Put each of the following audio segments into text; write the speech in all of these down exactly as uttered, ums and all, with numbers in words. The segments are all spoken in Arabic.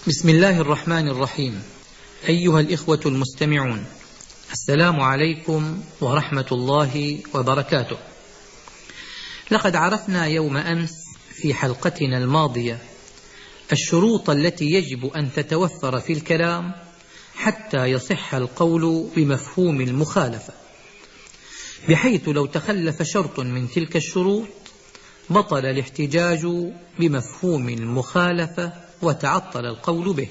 بسم الله الرحمن الرحيم. أيها الإخوة المستمعون، السلام عليكم ورحمة الله وبركاته. لقد عرفنا يوم أمس في حلقتنا الماضية الشروط التي يجب أن تتوفر في الكلام حتى يصح القول بمفهوم المخالفة، بحيث لو تخلف شرط من تلك الشروط بطل الاحتجاج بمفهوم المخالفة وتعطل القول به.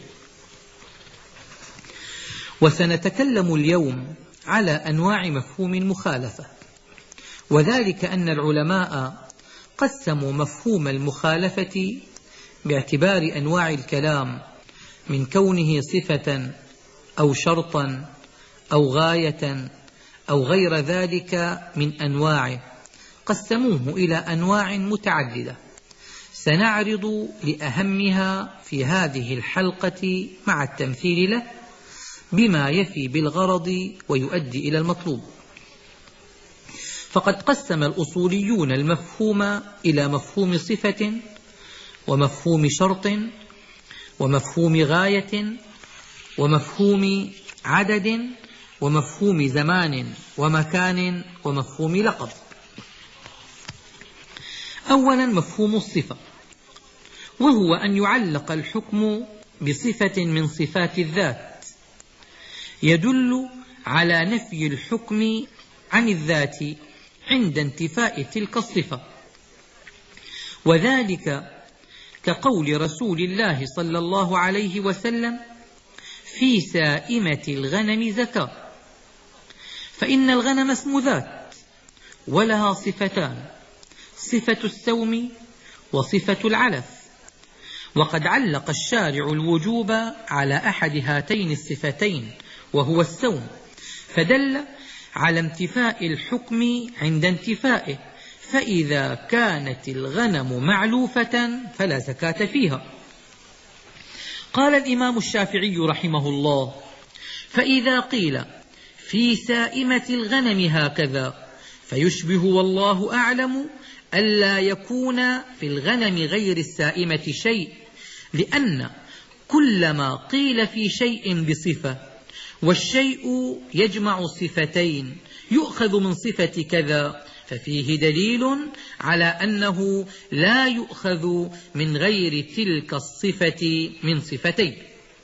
وسنتكلم اليوم على أنواع مفهوم المخالفة، وذلك أن العلماء قسموا مفهوم المخالفة باعتبار أنواع الكلام من كونه صفة أو شرطا أو غاية أو غير ذلك من أنواعه، قسموه إلى أنواع متعددة سنعرض لأهمها في هذه الحلقة مع التمثيل له بما يفي بالغرض ويؤدي إلى المطلوب. فقد قسم الأصوليون المفهوم إلى مفهوم صفة ومفهوم شرط ومفهوم غاية ومفهوم عدد ومفهوم زمان ومكان ومفهوم لقب. أولا مفهوم الصفة، وهو أن يعلق الحكم بصفة من صفات الذات يدل على نفي الحكم عن الذات عند انتفاء تلك الصفة، وذلك كقول رسول الله صلى الله عليه وسلم في سائمة الغنم زكاة، فإن الغنم اسم ذات ولها صفتان، صفة السوم وصفة العلف، وقد علق الشارع الوجوب على أحد هاتين الصفتين وهو السوم، فدل على انتفاء الحكم عند انتفائه، فإذا كانت الغنم معلوفة فلا زكاة فيها. قال الإمام الشافعي رحمه الله: فإذا قيل في سائمة الغنم هكذا فيشبه والله أعلم ألا يكون في الغنم غير السائمة شيء، لأن كل ما قيل في شيء بصفة والشيء يجمع صفتين يؤخذ من صفة كذا، ففيه دليل على أنه لا يؤخذ من غير تلك الصفة من صفتين.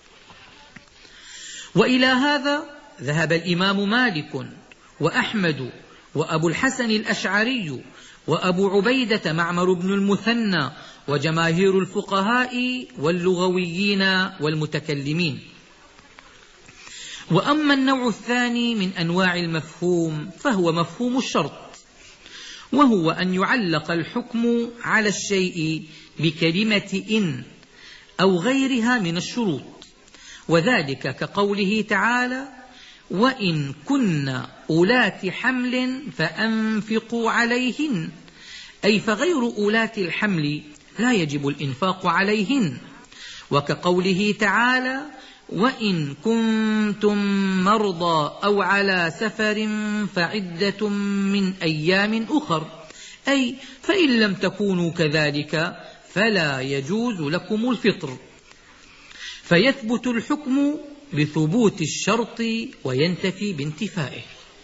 وإلى هذا ذهب الإمام مالك وأحمد وأبو الحسن الأشعري وأبو عبيدة معمر بن المثنى وجماهير الفقهاء واللغويين والمتكلمين. وأما النوع الثاني من أنواع المفهوم فهو مفهوم الشرط، وهو أن يعلق الحكم على الشيء بكلمة إن أو غيرها من الشروط، وذلك كقوله تعالى: وإن كن أولات حمل فأنفقوا عليهن، أي فغير أولات الحمل لا يجب الإنفاق عليهن، وكقوله تعالى: وإن كنتم مرضى أو على سفر فعدة من أيام أخر، أي فإن لم تكونوا كذلك فلا يجوز لكم الفطر، فيثبت الحكم بثبوت الشرط وينتفي بانتفائه.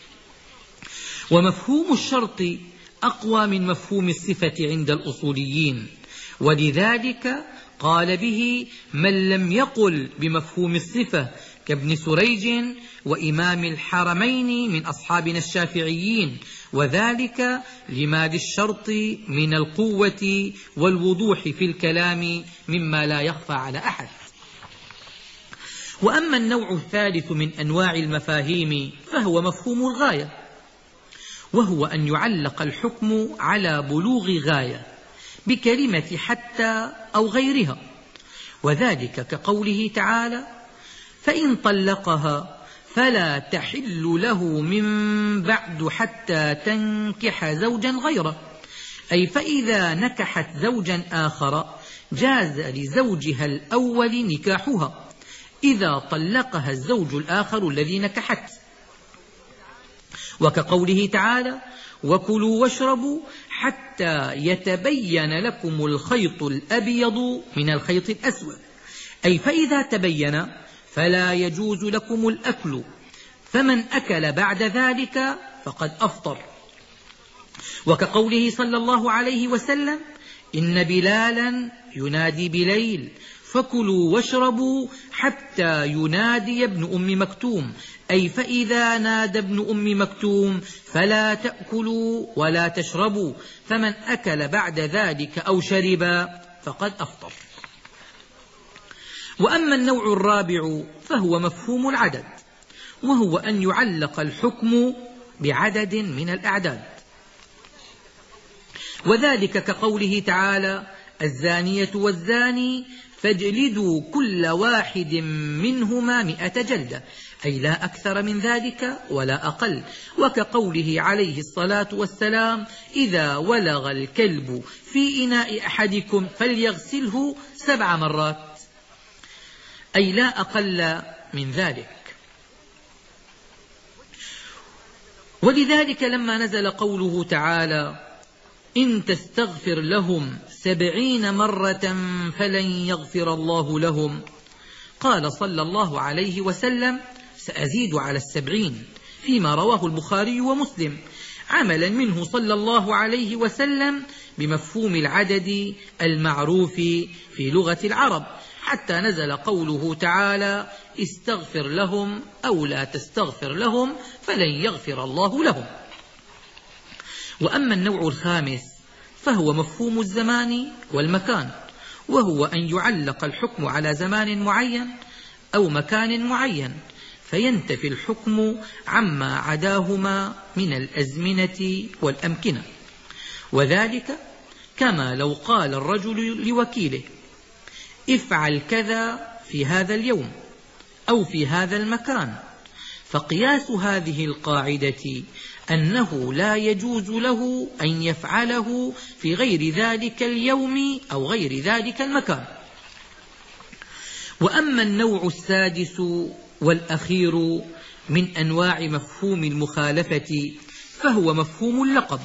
ومفهوم الشرط أقوى من مفهوم الصفة عند الأصوليين، ولذلك قال به من لم يقل بمفهوم الصفة كابن سريج وإمام الحرمين من أصحابنا الشافعيين، وذلك لما للشرط من القوة والوضوح في الكلام مما لا يخفى على أحد. وأما النوع الثالث من أنواع المفاهيم فهو مفهوم الغاية، وهو أن يعلق الحكم على بلوغ غاية بكلمة حتى أو غيرها، وذلك كقوله تعالى: فإن طلقها فلا تحل له من بعد حتى تنكح زوجا غيره، أي فإذا نكحت زوجا آخر جاز لزوجها الأول نكاحها إذا طلقها الزوج الآخر الذي نكحت. وكقوله تعالى: وكلوا واشربوا حتى يتبين لكم الخيط الأبيض من الخيط الأسود، أي فإذا تبين فلا يجوز لكم الأكل، فمن أكل بعد ذلك فقد أفطر. وكقوله صلى الله عليه وسلم: إن بلالا ينادي بليل فكلوا واشربوا حتى ينادي ابن أم مكتوم، أي فإذا نادى ابن أم مكتوم فلا تأكلوا ولا تشربوا، فمن أكل بعد ذلك أو شرب فقد أفطر. وأما النوع الرابع فهو مفهوم العدد، وهو أن يعلق الحكم بعدد من الأعداد، وذلك كقوله تعالى: الزانية والزاني فاجلدوا كل واحد منهما مئة جلدة، أي لا أكثر من ذلك ولا أقل. وكقوله عليه الصلاة والسلام: إذا ولغ الكلب في إناء أحدكم فليغسله سبع مرات، أي لا أقل من ذلك. ولذلك لما نزل قوله تعالى: إن تستغفر لهم سبعين مرة فلن يغفر الله لهم، قال صلى الله عليه وسلم: سأزيد على السبعين، فيما رواه البخاري ومسلم، عملا منه صلى الله عليه وسلم بمفهوم العدد المعروف في لغة العرب، حتى نزل قوله تعالى: استغفر لهم أو لا تستغفر لهم فلن يغفر الله لهم. وأما النوع الخامس فهو مفهوم الزمان والمكان، وهو أن يعلق الحكم على زمان معين أو مكان معين، فينتفي الحكم عما عداهما من الأزمنة والأمكنة. وذلك كما لو قال الرجل لوكيله: افعل كذا في هذا اليوم أو في هذا المكان، فقياس هذه القاعدة أنه لا يجوز له أن يفعله في غير ذلك اليوم أو غير ذلك المكان. وأما النوع السادس والأخير من أنواع مفهوم المخالفة فهو مفهوم اللقب،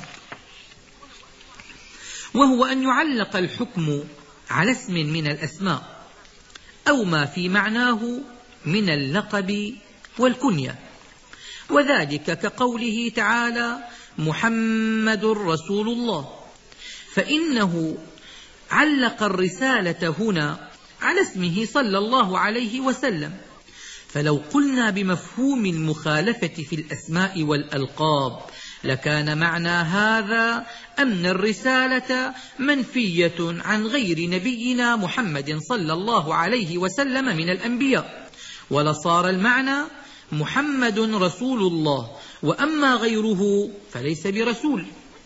وهو أن يعلق الحكم على اسم من الأسماء أو ما في معناه من اللقب والكنية، وذلك كقوله تعالى: محمد رسول الله، فإنه علق الرسالة هنا على اسمه صلى الله عليه وسلم. فلو قلنا بمفهوم المخالفة في الأسماء والألقاب لكان معنى هذا أن الرسالة منفية عن غير نبينا محمد صلى الله عليه وسلم من الأنبياء، ولصار المعنى محمد رسول الله، وأما غيره فليس برسول.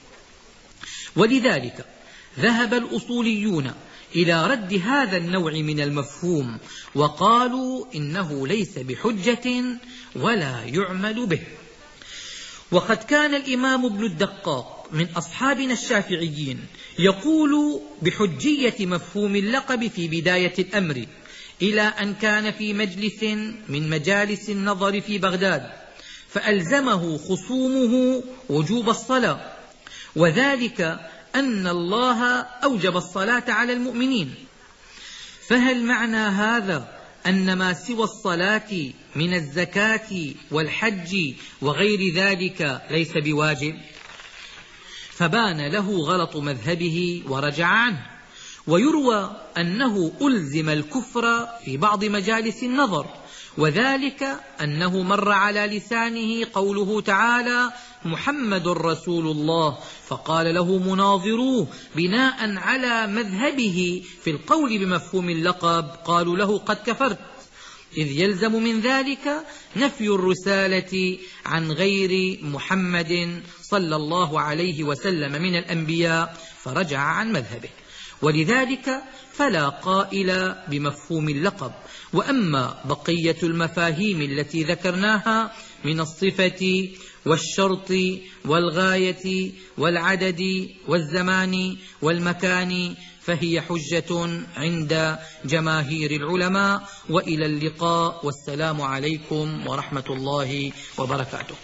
ولذلك ذهب الأصوليون إلى رد هذا النوع من المفهوم، وقالوا إنه ليس بحجة ولا يعمل به. وقد كان الإمام ابن الدقاق من أصحابنا الشافعيين يقول بحجية مفهوم اللقب في بداية الأمر، إلى أن كان في مجلس من مجالس النظر في بغداد فألزمه خصومه وجوب الصلاة، وذلك أن الله أوجب الصلاة على المؤمنين. فهل معنى هذا أن ما سوى الصلاة من الزكاة والحج وغير ذلك ليس بواجب؟ فبان له غلط مذهبه ورجع عنه. ويروى أنه ألزم الكفر في بعض مجالس النظر، وذلك أنه مر على لسانه قوله تعالى: محمد رسول الله، فقال له مناظروه بناء على مذهبه في القول بمفهوم اللقب قالوا له: قد كفرت، إذ يلزم من ذلك نفي الرسالة عن غير محمد صلى الله عليه وسلم من الأنبياء، فرجع عن مذهبه. ولذلك فلا قائل بمفهوم اللقب. وأما بقية المفاهيم التي ذكرناها من الصفة والشرط والغاية والعدد والزمان والمكان فهي حجة عند جماهير العلماء. وإلى اللقاء، والسلام عليكم ورحمة الله وبركاته.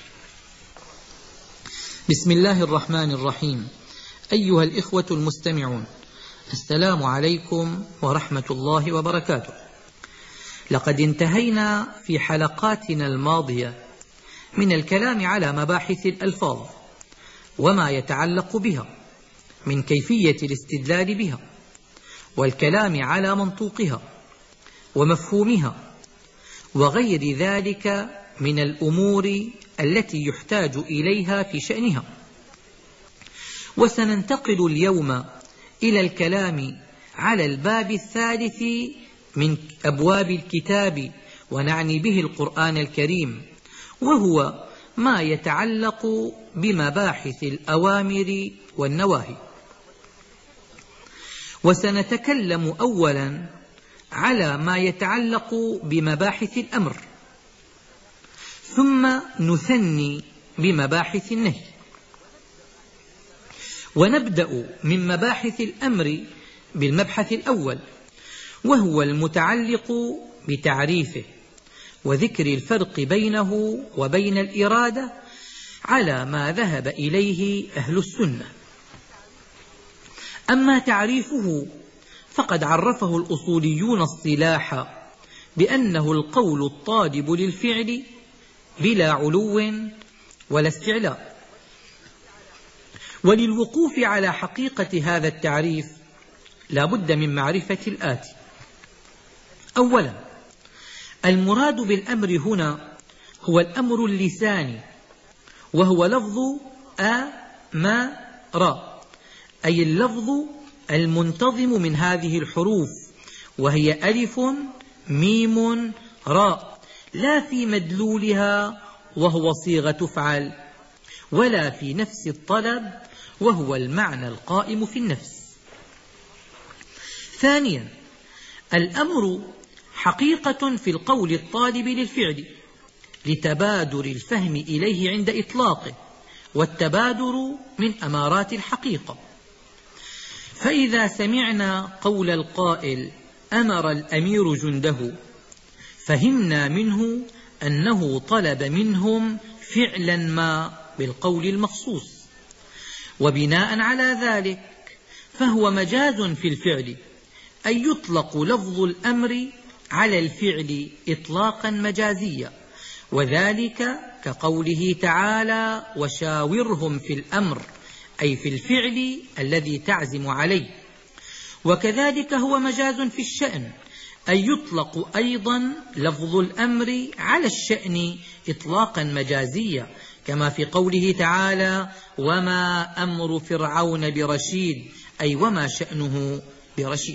بسم الله الرحمن الرحيم. أيها الإخوة المستمعون، السلام عليكم ورحمة الله وبركاته. لقد انتهينا في حلقاتنا الماضية من الكلام على مباحث الألفاظ وما يتعلق بها من كيفية الاستدلال بها، والكلام على منطوقها ومفهومها وغير ذلك من الأمور التي يحتاج إليها في شأنها. وسننتقل اليوم إلى الكلام على الباب الثالث من أبواب الكتاب، ونعني به القرآن الكريم، وهو ما يتعلق بمباحث الأوامر والنواهي. وسنتكلم أولا على ما يتعلق بمباحث الأمر، ثم نثني بمباحث النهي. ونبدأ من مباحث الأمر بالمبحث الأول، وهو المتعلق بتعريفه وذكر الفرق بينه وبين الإرادة على ما ذهب إليه أهل السنة. أما تعريفه فقد عرفه الأصوليون اصطلاحا بأنه القول الطالب للفعل بلا علو ولا استعلاء. وللوقوف على حقيقة هذا التعريف لا بد من معرفة الآتي. أولا، المراد بالأمر هنا هو الأمر اللساني، وهو لفظ أمر، أي اللفظ المنتظم من هذه الحروف، وهي ألف ميم راء، لا في مدلولها وهو صيغة افعل، ولا في نفس الطلب وهو المعنى القائم في النفس. ثانيا، الأمر حقيقة في القول الطالب للفعل لتبادر الفهم إليه عند إطلاقه، والتبادر من أمارات الحقيقة. فإذا سمعنا قول القائل أمر الأمير جنده، فهمنا منه أنه طلب منهم فعلا ما بالقول المخصوص، وبناء على ذلك فهو مجاز في الفعل، أي يطلق لفظ الأمر على الفعل إطلاقا مجازيا، وذلك كقوله تعالى وشاورهم في الأمر، أي في الفعل الذي تعزم عليه. وكذلك هو مجاز في الشأن، أي يطلق أيضا لفظ الأمر على الشأن إطلاقا مجازيا، كما في قوله تعالى وما أمر فرعون برشيد، أي وما شأنه برشيد.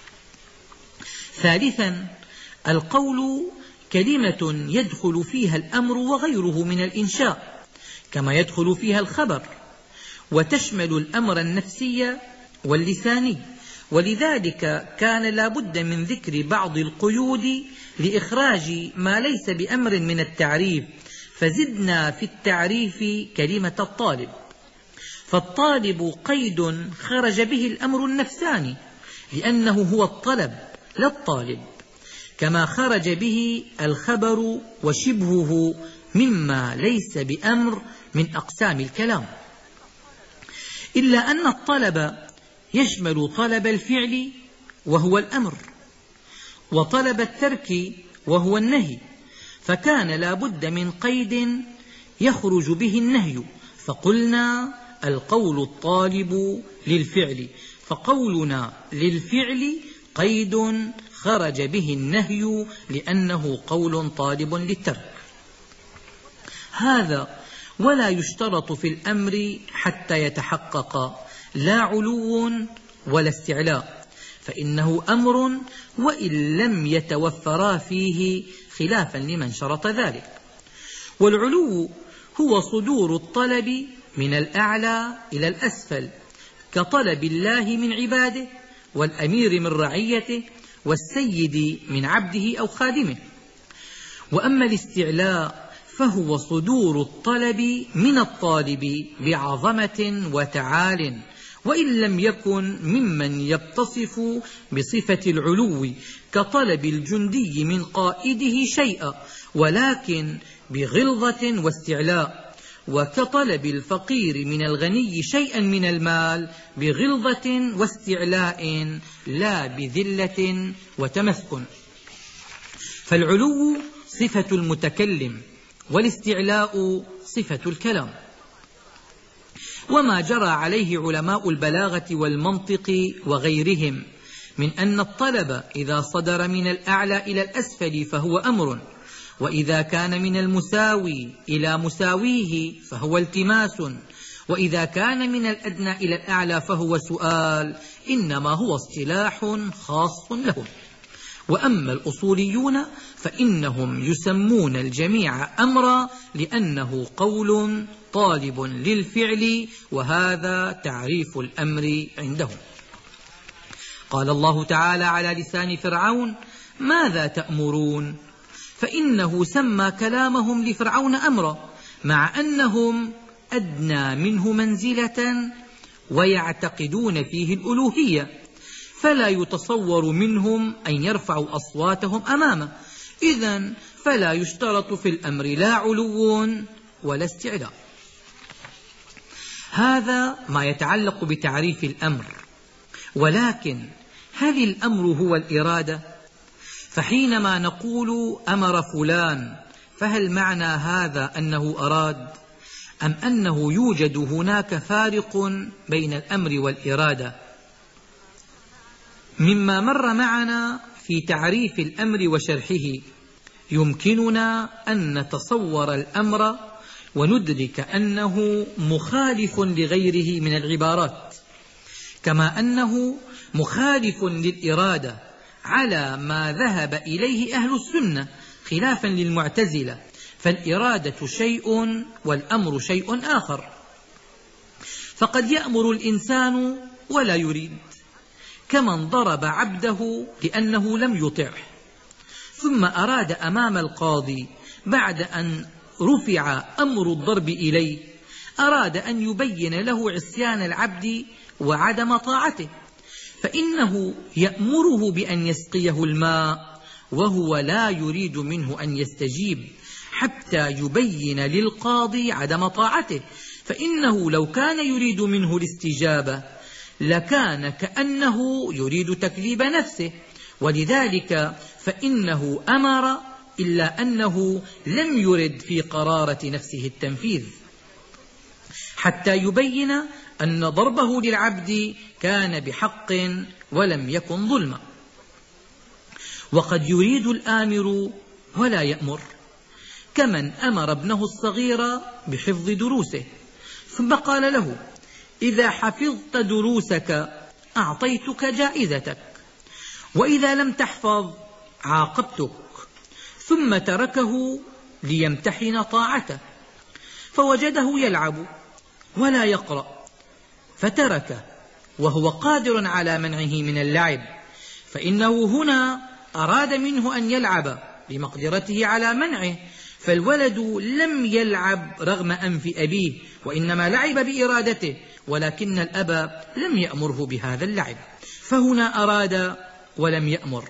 ثالثا، القول كلمة يدخل فيها الأمر وغيره من الإنشاء، كما يدخل فيها الخبر، وتشمل الأمر النفسي واللساني، ولذلك كان لا بد من ذكر بعض القيود لإخراج ما ليس بأمر من التعريف، فزدنا في التعريف كلمة الطالب. فالطالب قيد خرج به الأمر النفساني لأنه هو الطلب لا الطالب، كما خرج به الخبر وشبهه مما ليس بأمر من أقسام الكلام، إلا أن الطلب يشمل طلب الفعل وهو الأمر، وطلب الترك وهو النهي، فكان لا بد من قيد يخرج به النهي، فقلنا القول الطالب للفعل، فقولنا للفعل قيد خرج به النهي لأنه قول طالب للترك. هذا ولا يشترط في الأمر حتى يتحقق لا علو ولا استعلاء، فإنه أمر وإن لم يتوفرا فيه، خلافا لمن شرط ذلك. والعلو هو صدور الطلب من الأعلى إلى الأسفل، كطلب الله من عباده، والأمير من رعيته، والسيد من عبده أو خادمه. وأما الاستعلاء فهو صدور الطلب من الطالب بعظمة وتعال، وإن لم يكن ممن يتصف بصفة العلو، كطلب الجندي من قائده شيئا ولكن بغلظة واستعلاء، وكطلب الفقير من الغني شيئا من المال بغلظة واستعلاء لا بذلة وتمسكن. فالعلو صفة المتكلم والاستعلاء صفة الكلام. وما جرى عليه علماء البلاغة والمنطق وغيرهم من أن الطلب إذا صدر من الأعلى إلى الأسفل فهو أمر، وإذا كان من المساوي إلى مساويه فهو التماس، وإذا كان من الأدنى إلى الأعلى فهو سؤال، إنما هو اصطلاح خاص لهم. وأما الأصوليون فإنهم يسمون الجميع أمرا لأنه قول طالب للفعل، وهذا تعريف الأمر عندهم. قال الله تعالى على لسان فرعون: ماذا تأمرون؟ فإنه سمى كلامهم لفرعون أمرا، مع أنهم أدنى منه منزلة ويعتقدون فيه الألوهية، فلا يتصور منهم أن يرفعوا أصواتهم أمامه، إذن فلا يشترط في الأمر لا علو ولا استعلاء. هذا ما يتعلق بتعريف الأمر. ولكن هل الأمر هو الإرادة؟ فحينما نقول أمر فلان فهل معنى هذا أنه أراد، أم أنه يوجد هناك فارق بين الأمر والإرادة؟ مما مر معنا في تعريف الأمر وشرحه يمكننا أن نتصور الأمر وندرك أنه مخالف لغيره من العبارات، كما أنه مخالف للإرادة على ما ذهب إليه أهل السنة خلافا للمعتزلة، فالإرادة شيء والأمر شيء آخر. فقد يأمر الإنسان ولا يريد، كمن ضرب عبده لأنه لم يطعه، ثم أراد أمام القاضي بعد أن رفع أمر الضرب إليه، أراد أن يبين له عصيان العبد وعدم طاعته، فإنه يأمره بأن يسقيه الماء وهو لا يريد منه أن يستجيب حتى يبين للقاضي عدم طاعته، فإنه لو كان يريد منه الاستجابة لكان كأنه يريد تكذيب نفسه، ولذلك فإنه أمر، إلا أنه لم يرد في قرارة نفسه التنفيذ، حتى يبين أن ضربه للعبد كان بحق ولم يكن ظلما. وقد يريد الآمر ولا يأمر، كمن أمر ابنه الصغير بحفظ دروسه ثم قال له: إذا حفظت دروسك أعطيتك جائزتك، وإذا لم تحفظ عاقبتك، ثم تركه ليمتحن طاعته، فوجده يلعب ولا يقرأ فتركه وهو قادر على منعه من اللعب، فإنه هنا أراد منه أن يلعب بمقدرته على منعه، فالولد لم يلعب رغم أنف أبيه، وإنما لعب بإرادته، ولكن الأب لم يأمره بهذا اللعب، فهنا أراد ولم يأمر.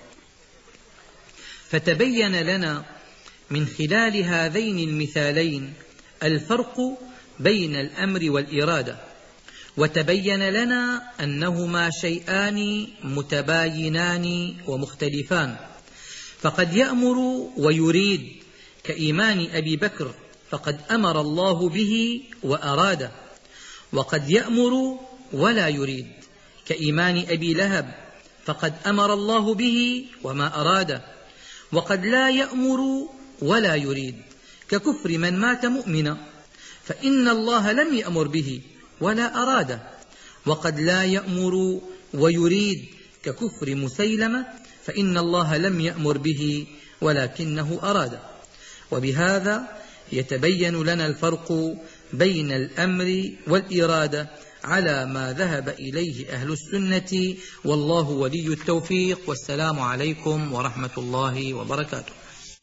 فتبين لنا من خلال هذين المثالين الفرق بين الأمر والإرادة، وتبين لنا أنهما شيئان متباينان ومختلفان، فقد يأمر ويريد كإيمان أبي بكر فقد أمر الله به وأراده، وقد يأمر ولا يريد كإيمان أبي لهب فقد أمر الله به وما أراده، وقد لا يأمر ولا يريد ككفر من مات مؤمنا فإن الله لم يأمر به ولا أراده، وقد لا يأمر ويريد ككفر مسيلمة فإن الله لم يأمر به ولكنه أراده. وبهذا يتبين لنا الفرق بين الأمر والإرادة على ما ذهب إليه أهل السنة، والله ولي التوفيق، والسلام عليكم ورحمة الله وبركاته.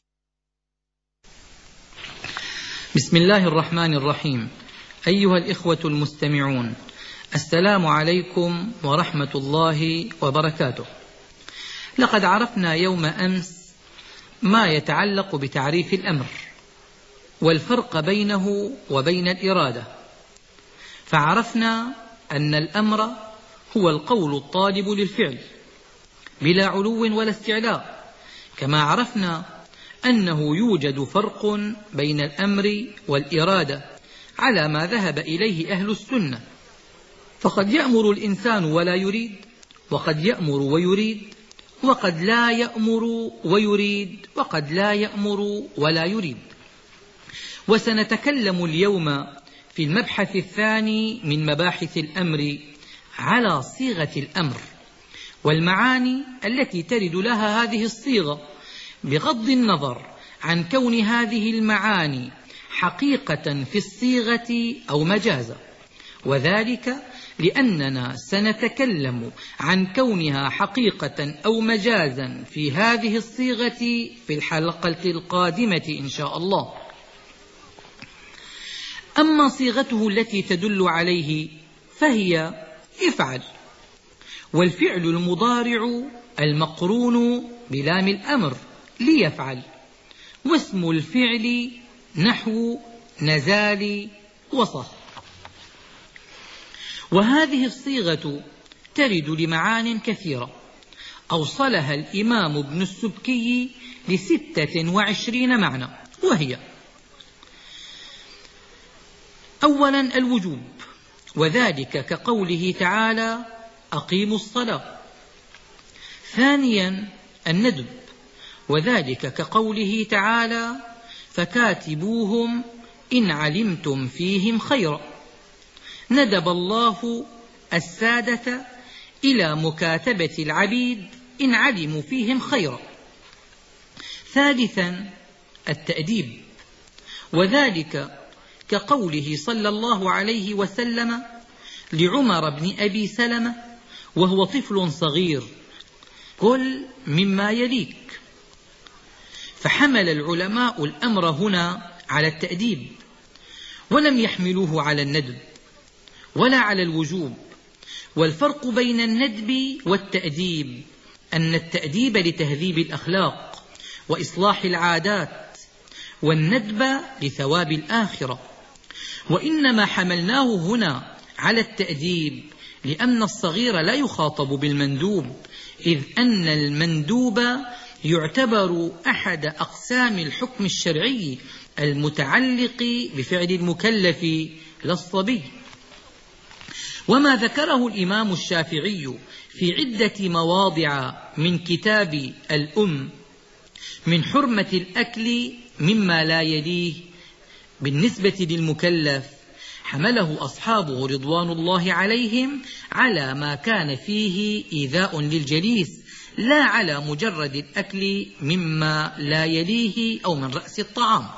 بسم الله الرحمن الرحيم. أيها الإخوة المستمعون، السلام عليكم ورحمة الله وبركاته. لقد عرفنا يوم أمس ما يتعلق بتعريف الأمر والفرق بينه وبين الإرادة، فعرفنا أن الأمر هو القول الطالب للفعل بلا علو ولا استعلاء، كما عرفنا أنه يوجد فرق بين الأمر والإرادة على ما ذهب إليه أهل السنة، فقد يأمر الإنسان ولا يريد، وقد يأمر ويريد، وقد لا يأمر ويريد، وقد لا يأمر ولا يريد. وسنتكلم اليوم في المبحث الثاني من مباحث الأمر على صيغة الأمر والمعاني التي ترد لها هذه الصيغة، بغض النظر عن كون هذه المعاني حقيقة في الصيغة أو مجازا، وذلك لأننا سنتكلم عن كونها حقيقة أو مجازا في هذه الصيغة في الحلقة القادمة إن شاء الله. أما صيغته التي تدل عليه فهي افعل، والفعل المضارع المقرون بلام الأمر ليفعل، واسم الفعل نحو نزال وصح. وهذه الصيغة ترد لمعان كثيرة أوصلها الإمام ابن السبكي لستة وعشرين معنى، وهي: أولا الوجوب، وذلك كقوله تعالى أقيموا الصلاة. ثانيا الندب، وذلك كقوله تعالى فكاتبوهم إن علمتم فيهم خيرا. ندب الله السادة إلى مكاتبة العبيد إن علموا فيهم خيرا. ثالثا التأديب، وذلك كقوله صلى الله عليه وسلم لعمر بن أبي سلمة وهو طفل صغير: كل مما يليك. فحمل العلماء الأمر هنا على التأديب، ولم يحملوه على الندب ولا على الوجوب. والفرق بين الندب والتأديب أن التأديب لتهذيب الأخلاق وإصلاح العادات، والندب لثواب الآخرة. وإنما حملناه هنا على التأديب لأن الصغير لا يخاطب بالمندوب، إذ أن المندوب يعتبر أحد أقسام الحكم الشرعي المتعلق بفعل المكلف لا الصبي. وما ذكره الإمام الشافعي في عدة مواضع من كتاب الأم من حرمة الأكل مما لا يليه بالنسبة للمكلف، حمله أصحابه رضوان الله عليهم على ما كان فيه إيذاء للجليس، لا على مجرد الأكل مما لا يليه أو من رأس الطعام.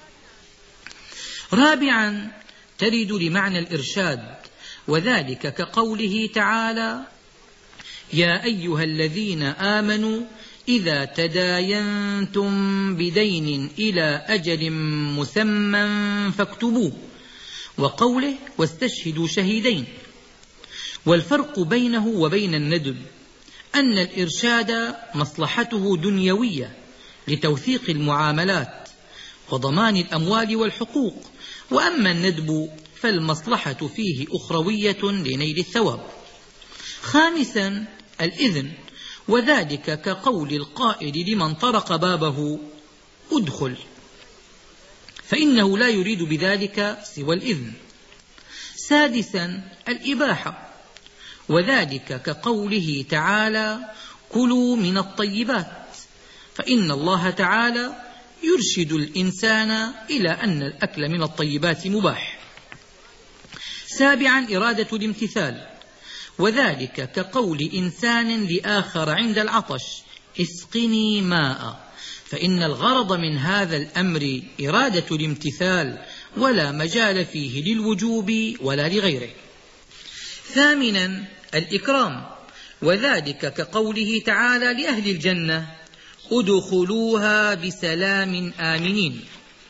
رابعا ترد لمعنى الإرشاد، وذلك كقوله تعالى يا أيها الذين آمنوا إذا تداينتم بدين إلى أجل مسمى فاكتبوه، وقوله واستشهدوا شهيدين. والفرق بينه وبين الندب أن الإرشاد مصلحته دنيوية لتوثيق المعاملات وضمان الأموال والحقوق، وأما الندب فالمصلحة فيه أخروية لنيل الثواب. خامسا الإذن، وذلك كقول القائل لمن طرق بابه ادخل، فإنه لا يريد بذلك سوى الإذن. سادسا الإباحة، وذلك كقوله تعالى كلوا من الطيبات، فإن الله تعالى يرشد الإنسان إلى أن الأكل من الطيبات مباح. سابعا إرادة الامتثال، وذلك كقول إنسان لآخر عند العطش اسقني ماء، فإن الغرض من هذا الأمر إرادة الامتثال، ولا مجال فيه للوجوب ولا لغيره. ثامنا الإكرام، وذلك كقوله تعالى لأهل الجنة ادخلوها بسلام آمنين.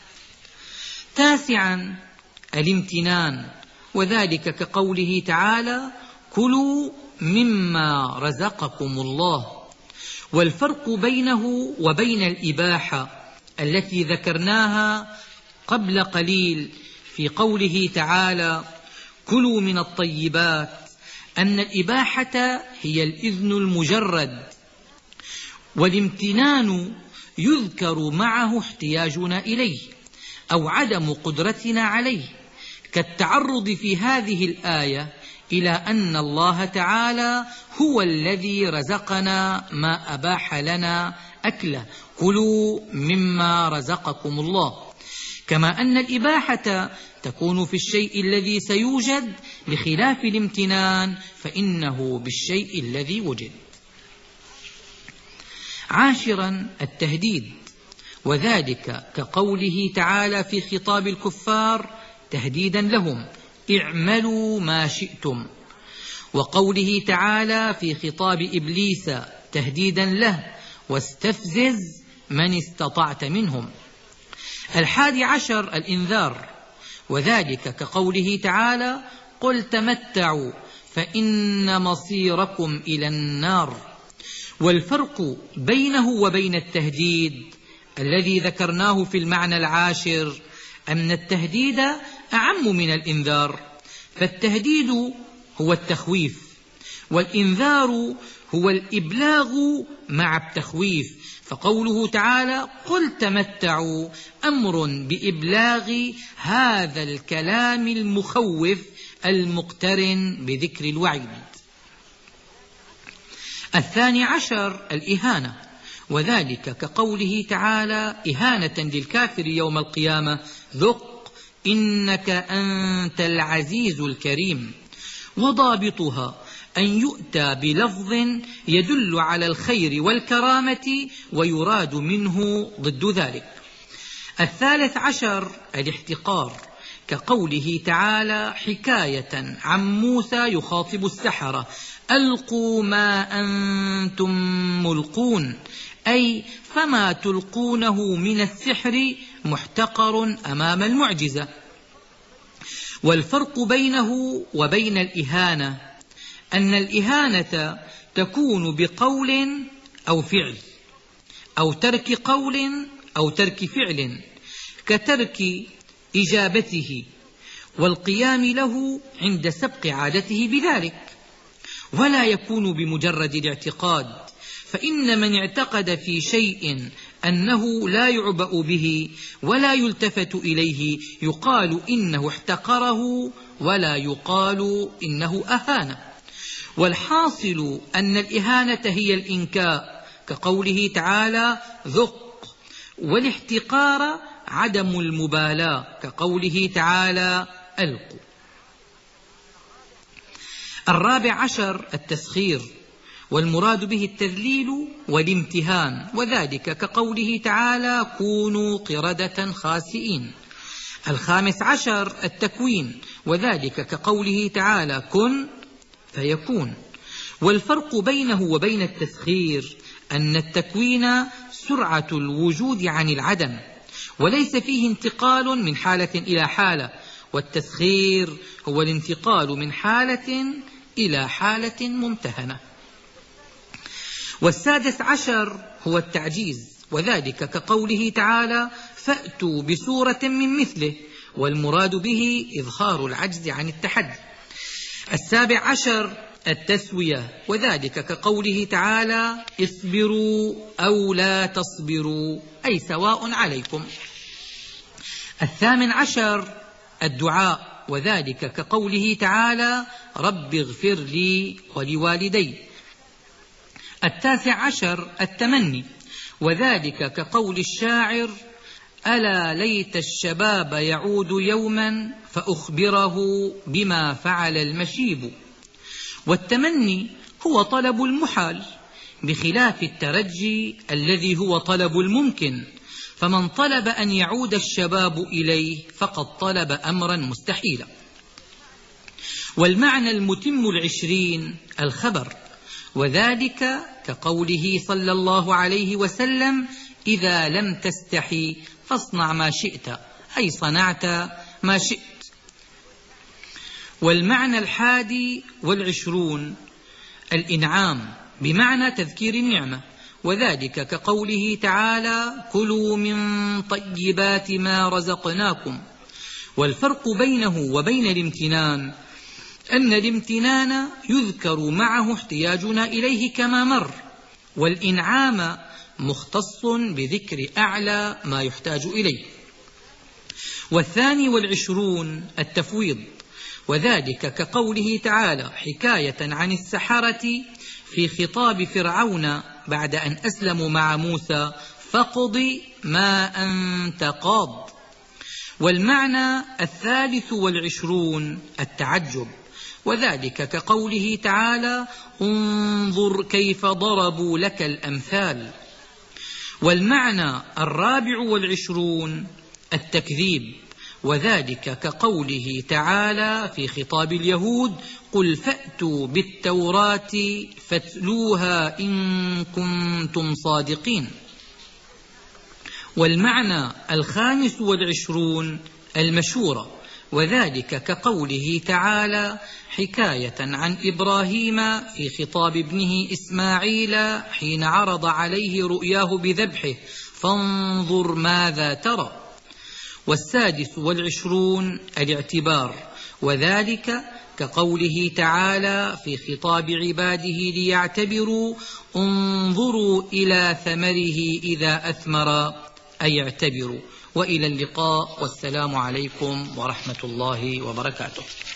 تاسعا الامتنان، وذلك كقوله تعالى كلوا مما رزقكم الله. والفرق بينه وبين الإباحة التي ذكرناها قبل قليل في قوله تعالى كلوا من الطيبات أن الإباحة هي الإذن المجرد، والامتنان يذكر معه احتياجنا إليه أو عدم قدرتنا عليه، كالتعرض في هذه الآية إلى أن الله تعالى هو الذي رزقنا ما أباح لنا أكله، كلوا مما رزقكم الله، كما أن الإباحة تكون في الشيء الذي سيوجد بخلاف الامتنان فإنه بالشيء الذي وجد. عاشرا التهديد، وذلك كقوله تعالى في خطاب الكفار تهديدا لهم اعملوا ما شئتم، وقوله تعالى في خطاب إبليس تهديدا له واستفزز من استطعت منهم. الحادي عشر الإنذار، وذلك كقوله تعالى قل تمتعوا فإن مصيركم إلى النار. والفرق بينه وبين التهديد الذي ذكرناه في المعنى العاشر أن التهديد أعم من الإنذار، فالتهديد هو التخويف، والإنذار هو الإبلاغ مع التخويف، فقوله تعالى قل تمتعوا أمر بإبلاغ هذا الكلام المخوف المقترن بذكر الوعيد. الثاني عشر الإهانة، وذلك كقوله تعالى إهانة للكافر يوم القيامة ذق إنك أنت العزيز الكريم. وضابطها أن يؤتى بلفظ يدل على الخير والكرامة ويراد منه ضد ذلك. الثالث عشر الاحتقار، كقوله تعالى حكاية عن موسى يخاطب السحرة ألقوا ما أنتم ملقون، أي فما تلقونه من السحر محتقر أمام المعجزة. والفرق بينه وبين الإهانة أن الإهانة تكون بقول أو فعل أو ترك قول أو ترك فعل، كترك إجابته والقيام له عند سبق عادته بذلك، ولا يكون بمجرد الاعتقاد، فإن من اعتقد في شيء أنه لا يعبأ به ولا يلتفت إليه يقال إنه احتقره ولا يقال إنه أهانه. والحاصل أن الإهانة هي الإنكاء كقوله تعالى ذق، والاحتقار عدم المبالاة كقوله تعالى ألقوا. الرابع عشر التسخير، والمراد به التذليل والامتهان، وذلك كقوله تعالى كونوا قردة خاسئين. الخامس عشر التكوين، وذلك كقوله تعالى كن فيكون. والفرق بينه وبين التسخير أن التكوين سرعة الوجود عن العدم وليس فيه انتقال من حالة إلى حالة، والتسخير هو الانتقال من حالة إلى حالة ممتهنة. والسادس عشر هو التعجيز، وذلك كقوله تعالى فأتوا بسورة من مثله، والمراد به إظهار العجز عن التحدي. السابع عشر التسوية، وذلك كقوله تعالى اصبروا أو لا تصبروا أي سواء عليكم. الثامن عشر الدعاء، وذلك كقوله تعالى رب اغفر لي ولوالدي. التاسع عشر التمني، وذلك كقول الشاعر ألا ليت الشباب يعود يوما فأخبره بما فعل المشيب. والتمني هو طلب المحال بخلاف الترجي الذي هو طلب الممكن، فمن طلب أن يعود الشباب إليه فقد طلب أمرا مستحيلا. والمعنى المتم العشرين الخبر، وذلك كقوله صلى الله عليه وسلم إذا لم تستحي فاصنع ما شئت أي صنعت ما شئت. والمعنى الحادي والعشرون الإنعام بمعنى تذكير النعمة، وذلك كقوله تعالى كلوا من طيبات ما رزقناكم. والفرق بينه وبين الامتنان أن الامتنان يذكر معه احتياجنا إليه كما مر، والإنعام مختص بذكر أعلى ما يحتاج إليه. والثاني والعشرون التفويض، وذلك كقوله تعالى حكاية عن السحرة في خطاب فرعون بعد أن أسلموا مع موسى: فاقض ما أنت قاض. والمعنى الثالث والعشرون التعجب، وذلك كقوله تعالى: انظر كيف ضربوا لك الأمثال. والمعنى الرابع والعشرون التكذيب، وذلك كقوله تعالى في خطاب اليهود: قل فأتوا بالتوراة فاتلوها إن كنتم صادقين. والمعنى الخامس والعشرون المشورة، وذلك كقوله تعالى حكاية عن إبراهيم في خطاب ابنه إسماعيل حين عرض عليه رؤياه بذبحه: فانظر ماذا ترى. والسادس والعشرون الاعتبار، وذلك كقوله تعالى في خطاب عباده ليعتبروا: انظروا إلى ثمره إذا أثمر، أي اعتبروا. وإلى اللقاء، والسلام عليكم ورحمة الله وبركاته.